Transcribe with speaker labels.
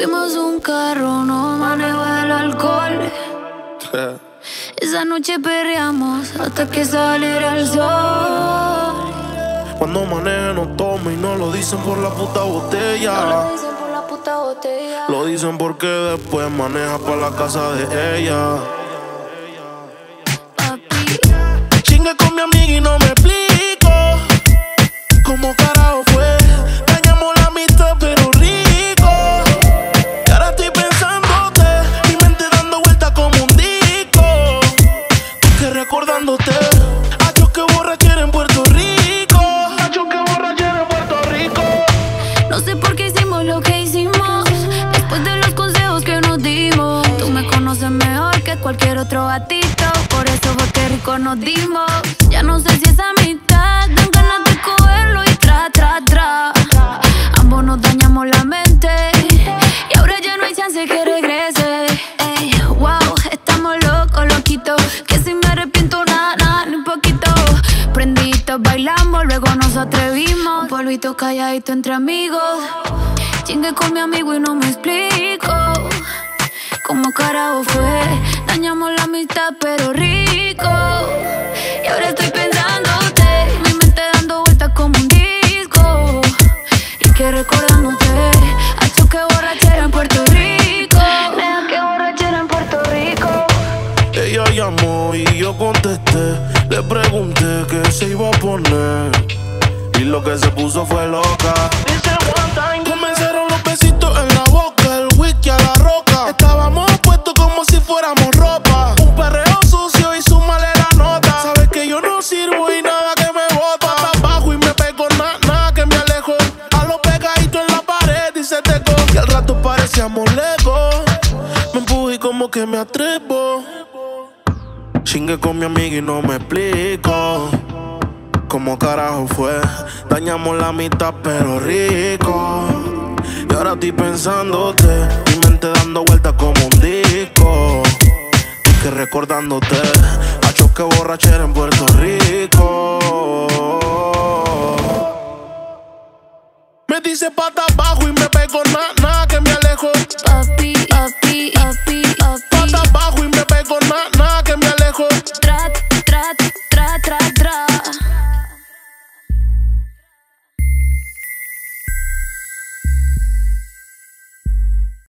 Speaker 1: Fuimos un carro, no manejo el alcohol. Esa noche perreamos hasta que saliera el sol.
Speaker 2: Cuando maneja no toma y no lo dicen por la puta botella.
Speaker 1: No lo dicen por la puta botella.
Speaker 2: Lo dicen porque después maneja pa' la casa de ella.
Speaker 1: Papi,
Speaker 2: Chingue con mi amiga y no me explico cómo carajo fue. Dañamos la amistad pero rico. Y ahora estoy pensándote, mi mente dando vueltas como un disco. Que recordándote, achos que borrachera en Puerto Rico. Achos que borrachera en Puerto Rico.
Speaker 1: no sé por qué hicimos lo que hicimos. Después de los consejos que nos dimos. Tú me conoces mejor que cualquier otro gatito. Por eso fue que rico nos dimos. Ya no sé si es amistad, dan ganas de cogerlo y tra. Ambos nos dañamos la mente y ahora ya no hay chance que regrese. Ey, wow, estamos locos, loquitos. Que si me arrepiento nada, ni un poquito. Prendidos, bailamos, luego nos atrevimos. Un polvito calladito entre amigos. Chingue con mi amigo y no me explico cómo carajo fue. Dañamos la amistad pero rico. Y ahora estoy pensándote, mi mente dando vueltas como un disco. Y que recordándote, hecho que borrachera en Puerto Rico. Nena, que borrachera en Puerto Rico.
Speaker 2: Ella llamó y yo contesté. Le pregunté qué se iba a poner y lo que se puso fue loca. Dice one time. Comenzaron los besitos en la boca, el whisky a la roca. Estábamos puestos como si fuéramos ropa. Un perreo sucio y súmale la nota. Sabes que yo no sirvo y nada que me bota. Pata abajo y me pego, nada que me alejo. A lo pegadito en la pared y se teco. Y al rato parecíamos lejos. Me empujé y como que me atrevo. Chingue con mi amiga y no me explico cómo carajo fue. Dañamos la mitad pero rico. Y ahora estoy pensándote, mi mente dando vueltas como un disco. Y que recordándote, achos que borrachera en Puerto Rico. Me dice pata abajo y me pego